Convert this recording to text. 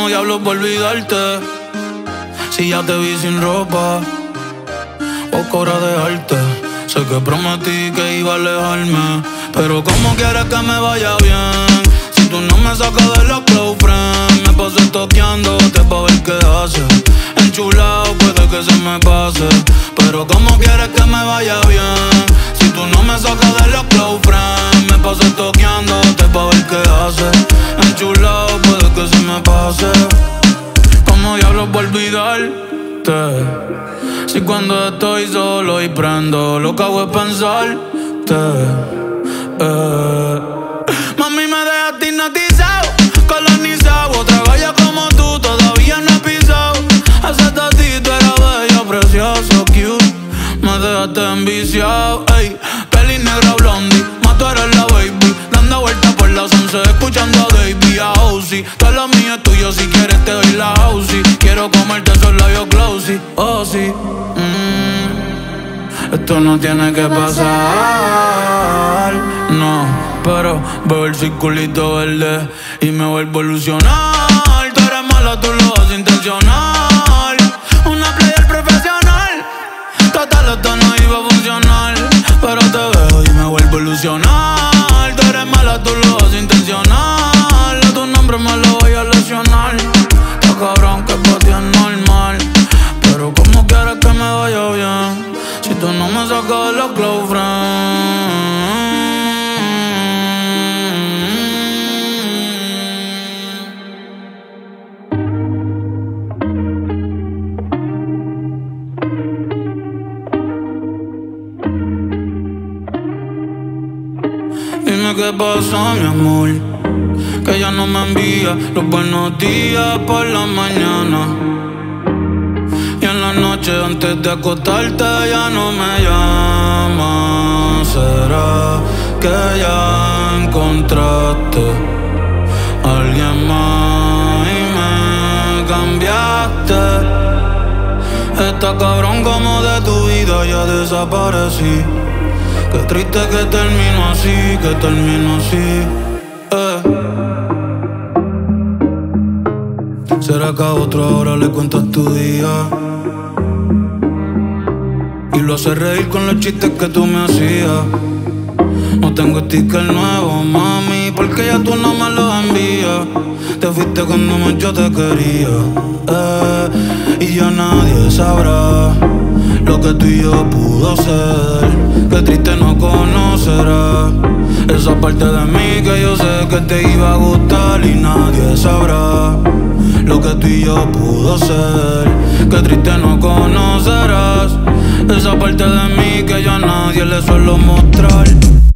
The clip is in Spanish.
¿Cómo diablos por olvidarte? Si ya te vi sin ropa, poco hora de dejarte. Sé que prometí que iba a alejarme, pero ¿cómo quieres que me vaya bien? Si tú no me sacas de los close friends. Me paso toqueándote pa' ver qué haces. Enchulado puede que se me pase, pero ¿cómo quieres que me vaya bien? Si tú no me sacas de los close friends. Me paso toqueándote pa' ver qué haces. Enchulado puede que se me pase. ¿Cómo diablos voy a olvidarte? Si cuando estoy solo y prendo, lo que hago es pensarte. Mami, me dejaste hipnotizado, colonizado. Otra galla como tú todavía no he pisado. Ese tatito era bello, precioso, cute. Me dejaste enviciado, ey. Peli negra blondie, más tú eres la baby. Dando vueltas por las 11, escuchando a Davey, a Ozzy. Todo lo mío es tuyo, si quieres te doy la housey. Quiero comerte esos labios glossy, oh sí. Esto no tiene que pasar, no. Pero veo el circulito verde y me vuelvo a ilusionar. Tú eres mala, tú lo haces intencional. Una player profesional. Total, esto no iba a funcionar, pero te veo y me vuelvo a ilusionar. Tú eres mala, tú lo haces intencional. A tu nombre me lo voy a lesionar. Está cabrón que pa' ti es normal, pero ¿cómo quieres que me vaya bien? Si tú no me sacas de los close friends. Dime qué pasó, mi amor, que ya no me envía los buenos días por la mañana. Y en la noche antes de acostarte ya no me llamas. ¿Será que ya encontraste a alguien más y me cambiaste? Está cabrón como de tu vida ya desaparecí. Qué triste que termino así, que termino así. ¿Será que a otro ahora le cuentas tu día? Y lo haces reír con los chistes que tú me hacías. No tengo sticker nuevo, mami, porque ya tú no me lo envías. Te fuiste cuando yo te quería, y ya nadie sabrá lo que tú y yo pudo ser. Qué triste no conocerás esa parte de mí que yo sé que te iba a gustar. Y nadie sabrá lo que tú y yo pudo ser. Qué triste no conocerás esa parte de mí que yo a nadie le suelo mostrar.